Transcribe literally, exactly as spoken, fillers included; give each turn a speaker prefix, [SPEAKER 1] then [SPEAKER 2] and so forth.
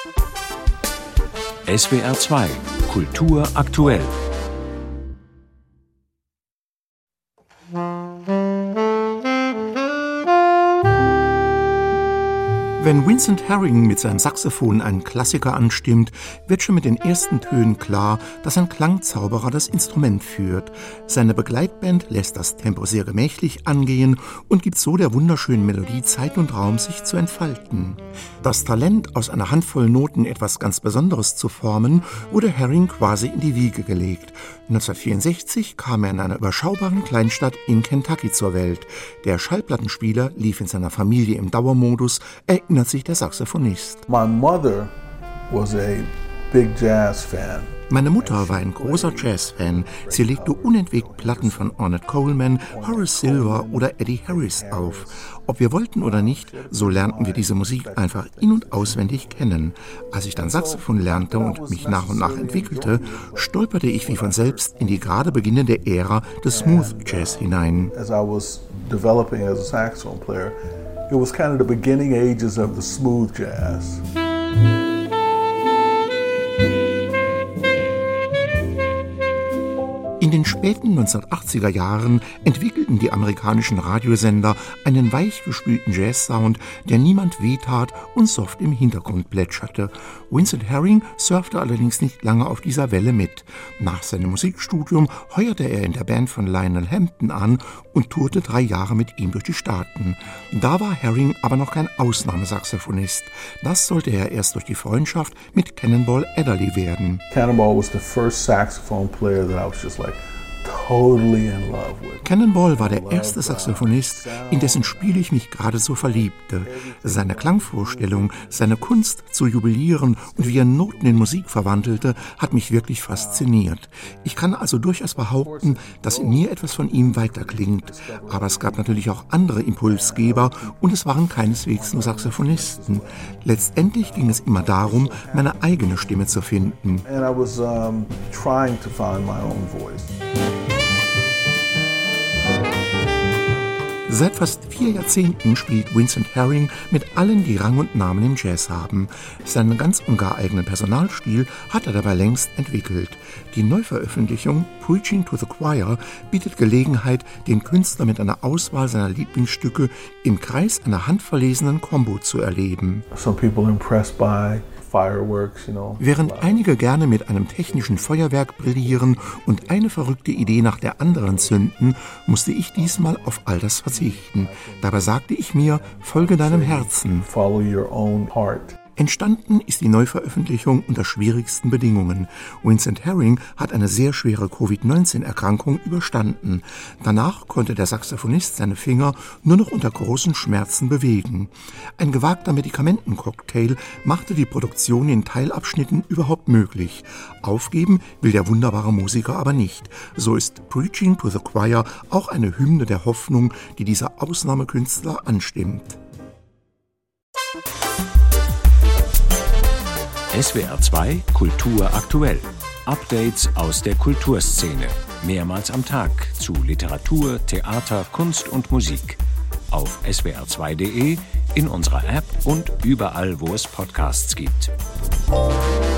[SPEAKER 1] S W R zwei Kultur aktuell.
[SPEAKER 2] Wenn Vincent Herring mit seinem Saxophon einen Klassiker anstimmt, wird schon mit den ersten Tönen klar, dass ein Klangzauberer das Instrument führt. Seine Begleitband lässt das Tempo sehr gemächlich angehen und gibt so der wunderschönen Melodie Zeit und Raum, sich zu entfalten. Das Talent, aus einer Handvoll Noten etwas ganz Besonderes zu formen, wurde Herring quasi in die Wiege gelegt. neunzehnhundertvierundsechzig kam er in einer überschaubaren Kleinstadt in Kentucky zur Welt. Der Schallplattenspieler lief in seiner Familie im Dauermodus, erinnert sich der Saxophonist.
[SPEAKER 3] My mother was a big jazz fan.
[SPEAKER 2] Meine Mutter war ein großer Jazz-Fan. Sie legte unentwegt Platten von Ornette Coleman, Horace Silver oder Eddie Harris auf. Ob wir wollten oder nicht, so lernten wir diese Musik einfach in- und auswendig kennen. Als ich dann Saxophon lernte und mich nach und nach entwickelte, stolperte ich wie von selbst in die gerade beginnende Ära des Smooth Jazz hinein.
[SPEAKER 3] As I was developing as a saxophone player, it was kind of the beginning ages of the smooth jazz.
[SPEAKER 2] In den späten neunzehnhundertachtziger Jahren entwickelten die amerikanischen Radiosender einen weichgespülten Jazz-Sound, der niemand wehtat und soft im Hintergrund plätscherte. Vincent Herring surfte allerdings nicht lange auf dieser Welle mit. Nach seinem Musikstudium heuerte er in der Band von Lionel Hampton an und tourte drei Jahre mit ihm durch die Staaten. Da war Herring aber noch kein Ausnahmesaxophonist. Das sollte er erst durch die Freundschaft mit Cannonball Adderley werden.
[SPEAKER 3] Cannonball was the first saxophone player that I was just like totally in love with.
[SPEAKER 2] Cannonball war der erste Saxophonist, in dessen Spiel ich mich geradezu verliebte. Seine Klangvorstellung, seine Kunst zu jubilieren und wie er Noten in Musik verwandelte, hat mich wirklich fasziniert. Ich kann also durchaus behaupten, dass in mir etwas von ihm weiterklingt. Aber es gab natürlich auch andere Impulsgeber und es waren keineswegs nur Saxophonisten. Letztendlich ging es immer darum, meine eigene Stimme zu finden.
[SPEAKER 3] And I was um, trying to find my own voice.
[SPEAKER 2] Seit fast vier Jahrzehnten spielt Vincent Herring mit allen, die Rang und Namen im Jazz haben. Seinen ganz und gar eigenen Personalstil hat er dabei längst entwickelt. Die Neuveröffentlichung Preaching to the Choir bietet Gelegenheit, den Künstler mit einer Auswahl seiner Lieblingsstücke im Kreis einer handverlesenen Combo zu erleben.
[SPEAKER 3] Some people impressed by fireworks, you know.
[SPEAKER 2] Während einige gerne mit einem technischen Feuerwerk brillieren und eine verrückte Idee nach der anderen zünden, musste ich diesmal auf all das verzichten. Dabei sagte ich mir, folge deinem Herzen.
[SPEAKER 3] Follow your own heart.
[SPEAKER 2] Entstanden ist die Neuveröffentlichung unter schwierigsten Bedingungen. Vincent Herring hat eine sehr schwere Covid neunzehn Erkrankung überstanden. Danach konnte der Saxophonist seine Finger nur noch unter großen Schmerzen bewegen. Ein gewagter Medikamentencocktail machte die Produktion in Teilabschnitten überhaupt möglich. Aufgeben will der wunderbare Musiker aber nicht. So ist Preaching to the Choir auch eine Hymne der Hoffnung, die dieser Ausnahmekünstler anstimmt.
[SPEAKER 1] S W R zwei Kultur aktuell. Updates aus der Kulturszene. Mehrmals am Tag zu Literatur, Theater, Kunst und Musik. Auf S W R zwei punkt de, in unserer App und überall, wo es Podcasts gibt.